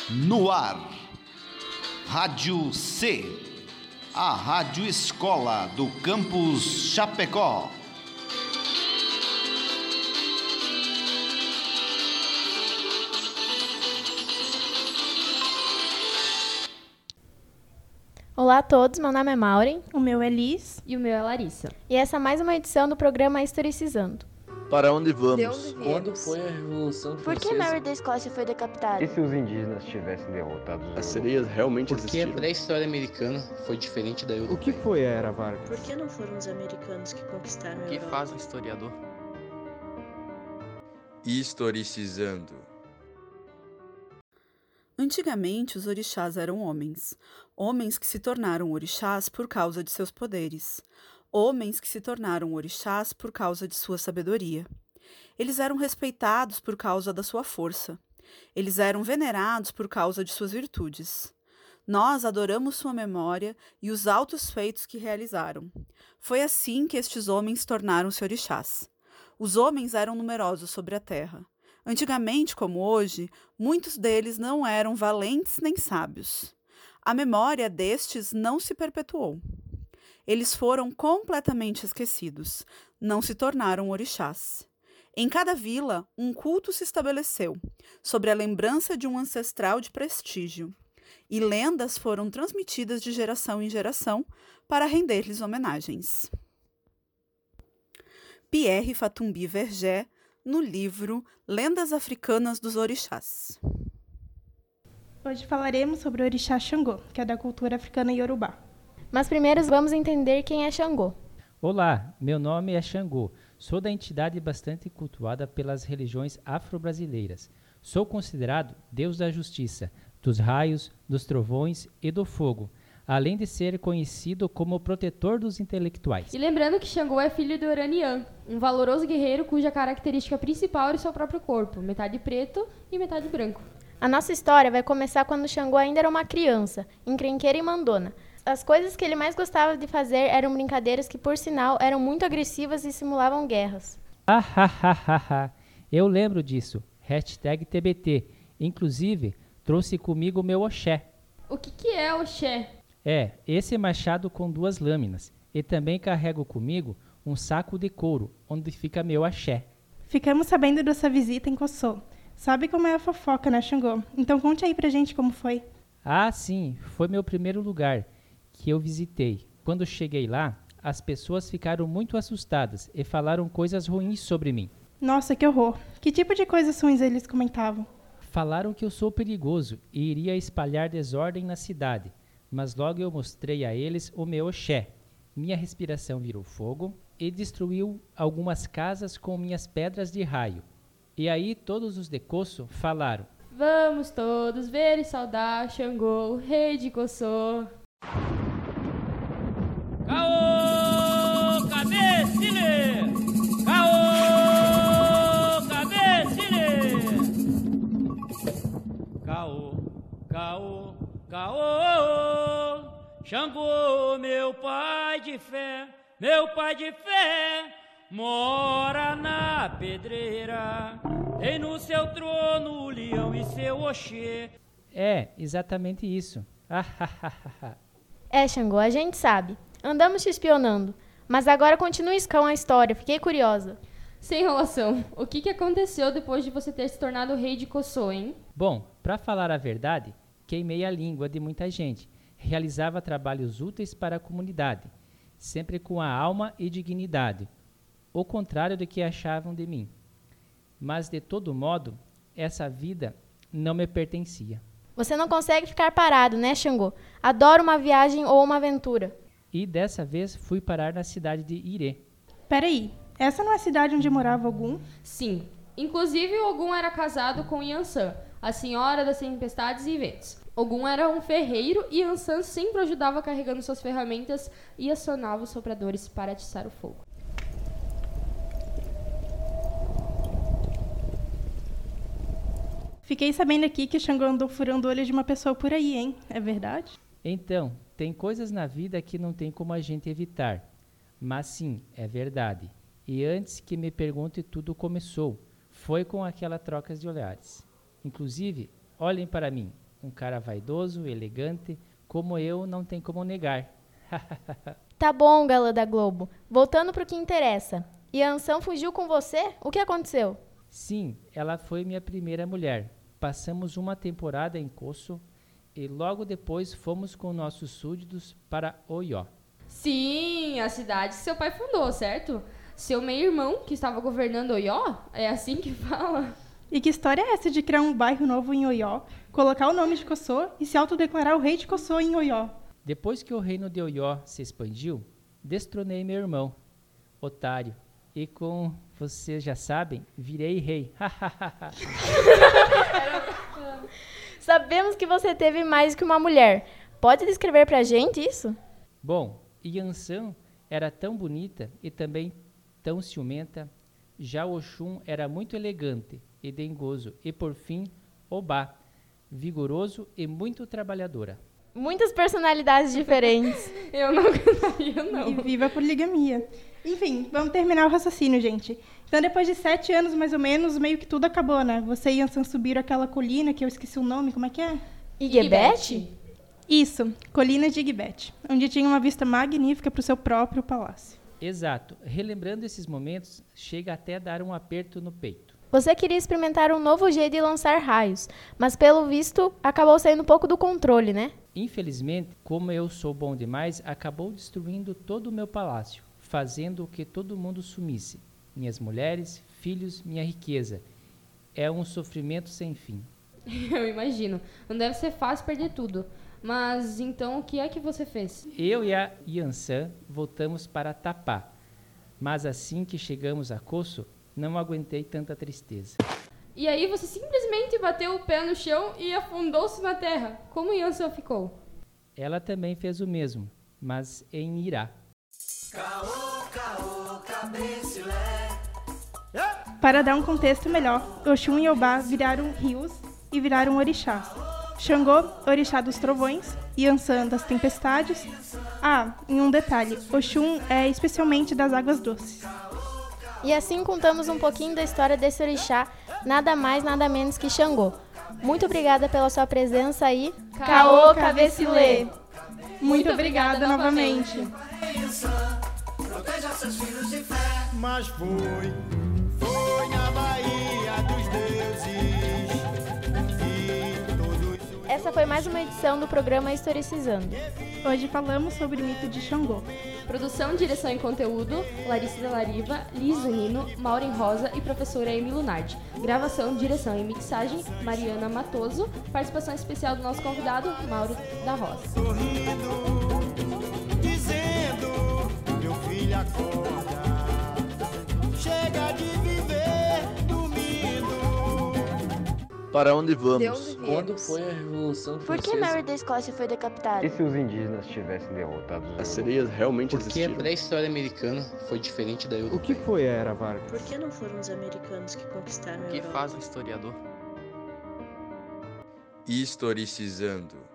No ar, Rádio C, a Rádio Escola do Campus Chapecó. Olá a todos, meu nome é Maureen. O meu é Liz. E o meu é Larissa. E essa é mais uma edição do programa Historicizando. Para onde vamos? De onde viemos? Quando foi a Revolução Por Francesa? que Mary da Escócia foi decapitada? E se os indígenas tivessem derrotado os As europeus? sereias realmente Por que a existiram? pré-história americana foi diferente da O europeia? que foi a Era Vargas? Por que não foram os americanos que conquistaram a O que Europa? faz um historiador? Historicizando. Antigamente, os orixás eram homens. Homens que se tornaram orixás por causa de seus poderes. Homens que se tornaram orixás por causa de sua sabedoria. Eles eram respeitados por causa da sua força. Eles eram venerados por causa de suas virtudes. Nós adoramos sua memória e os altos feitos que realizaram. Foi assim que estes homens tornaram-se orixás. Os homens eram numerosos sobre a terra. Antigamente, como hoje, muitos deles não eram valentes nem sábios. A memória destes não se perpetuou. Eles foram completamente esquecidos, não se tornaram orixás. Em cada vila, um culto se estabeleceu, sobre a lembrança de um ancestral de prestígio, e lendas foram transmitidas de geração em geração para render-lhes homenagens. Pierre Fatumbi Vergé, no livro Lendas Africanas dos Orixás. Hoje falaremos sobre o orixá Xangô, que é da cultura africana iorubá. Mas primeiro vamos entender quem é Xangô. Olá, meu nome é Xangô. Sou da entidade bastante cultuada pelas religiões afro-brasileiras. Sou considerado Deus da justiça, dos raios, dos trovões e do fogo, além de ser conhecido como protetor dos intelectuais. E lembrando que Xangô é filho do Oranian, um valoroso guerreiro cuja característica principal era o seu próprio corpo, metade preto e metade branco. A nossa história vai começar quando Xangô ainda era uma criança, encrenqueira e mandona. As coisas que ele mais gostava de fazer eram brincadeiras que, por sinal, eram muito agressivas e simulavam guerras. Eu lembro disso. #TBT. Inclusive, trouxe comigo meu Oxé. O que é Oxé? É, esse machado com 2 lâminas. E também carrego comigo um saco de couro, onde fica meu axé. Ficamos sabendo da sua visita em Cossô. Sabe como é a fofoca, né, Xangô? Então conte aí pra gente como foi. Ah, sim, foi meu primeiro lugar que eu visitei. Quando cheguei lá, as pessoas ficaram muito assustadas e falaram coisas ruins sobre mim. Nossa, que horror. Que tipo de coisas ruins eles comentavam? Falaram que eu sou perigoso e iria espalhar desordem na cidade, mas logo eu mostrei a eles o meu Oxé. Minha respiração virou fogo e destruiu algumas casas com minhas pedras de raio. E aí todos os de Cossô falaram: Vamos todos ver e saudar Xangô, o rei de Cossô. Caô, cabecile! Caô, cabecile! Caô, caô, caô! Xangô, meu pai de fé, mora na pedreira. Tem no seu trono o leão e seu Oxê. É, exatamente isso. É, Xangô, a gente sabe. Andamos te espionando. Mas agora continue com a história, fiquei curiosa. Sem enrolação, o que aconteceu depois de você ter se tornado o rei de Cossô, hein? Bom, para falar a verdade, queimei a língua de muita gente. Realizava trabalhos úteis para a comunidade, sempre com a alma e dignidade, o contrário do que achavam de mim. Mas, de todo modo, essa vida não me pertencia. Você não consegue ficar parado, né, Xangô? Adoro uma viagem ou uma aventura. E dessa vez fui parar na cidade de Irê. Peraí, essa não é a cidade onde morava Ogum? Sim. Inclusive, Ogum era casado com Yansan, a senhora das tempestades e ventos. Ogum era um ferreiro e Yansan sempre ajudava carregando suas ferramentas e acionava os sopradores para atiçar o fogo. Fiquei sabendo aqui que Xangô andou furando o olho de uma pessoa por aí, hein? É verdade? Então, tem coisas na vida que não tem como a gente evitar. Mas sim, é verdade. E antes que me pergunte, tudo começou. Foi com aquela troca de olhares. Inclusive, olhem para mim, um cara vaidoso, elegante, como eu, não tem como negar. Tá bom, galã da Globo. Voltando pro que interessa. Yansan fugiu com você? O que aconteceu? Sim, ela foi minha primeira mulher. Passamos uma temporada em Kosso e logo depois fomos com nossos súditos para Oió. Sim, a cidade que seu pai fundou, certo? Seu meio-irmão, que estava governando Oió? É assim que fala? E que história é essa de criar um bairro novo em Oió, colocar o nome de Kosso e se autodeclarar o rei de Kosso em Oió? Depois que o reino de Oió se expandiu, destronei meu irmão, otário, e com, vocês já sabem, virei rei. Sabemos que você teve mais que uma mulher. Pode descrever pra gente isso? Bom, Yansan era tão bonita e também tão ciumenta. Já Oxum era muito elegante e dengoso. E por fim, Obá, vigoroso e muito trabalhadora. Muitas personalidades diferentes. Eu não cantaria, não. E viva a poligamia. Enfim, vamos terminar o raciocínio, gente. Então, depois de 7 anos, mais ou menos, meio que tudo acabou, né? Você e Yansan subiram aquela colina, que eu esqueci o nome, como é que é? Igebet? Isso, Colina de Igebet, onde tinha uma vista magnífica para o seu próprio palácio. Exato. Relembrando esses momentos, chega até a dar um aperto no peito. Você queria experimentar um novo jeito de lançar raios, mas pelo visto, acabou saindo um pouco do controle, né? Infelizmente, como eu sou bom demais, acabou destruindo todo o meu palácio, fazendo que todo mundo sumisse. Minhas mulheres, filhos, minha riqueza. É um sofrimento sem fim. Eu imagino. Não deve ser fácil perder tudo. Mas então o que é que você fez? Eu e a Yansan voltamos para Tapá. Mas assim que chegamos a Kosso, não aguentei tanta tristeza. E aí você simplesmente bateu o pé no chão e afundou-se na terra. Como Yansan ficou? Ela também fez o mesmo, mas em Irá. Para dar um contexto melhor, Oxum e Obá viraram rios e viraram orixás. Xangô, orixá dos trovões, Yansan das tempestades. Em um detalhe, Oxum é especialmente das águas doces. E assim contamos um pouquinho da história desse orixá, nada mais, nada menos que Xangô. Muito obrigada pela sua presença aí. Caô Cabecilê! Muito obrigada novamente. Mas foi na Bahia dos deuses. Essa foi mais uma edição do programa Historicizando. Hoje falamos sobre o mito de Xangô. Produção, direção e conteúdo, Larissa de Lariva, Liz Zunino, Maureen Rosa e professora Amy Lunardi. Gravação, direção e mixagem, Mariana Matoso. Participação especial do nosso convidado, Mauro da Rosa. Sorrindo, dizendo, meu filho acorda, chega de viver dormindo. Para onde vamos? De onde viemos? Quando foi a Revolução Por Francesa? que Mary da Escócia foi decapitado? E se os indígenas tivessem derrotado os As sereias realmente Porque a existiram? pré-história americana foi diferente da europeia. O que foi a Era Vargas? Por que não foram os americanos que conquistaram a O que Europa? faz um historiador? Historicizando.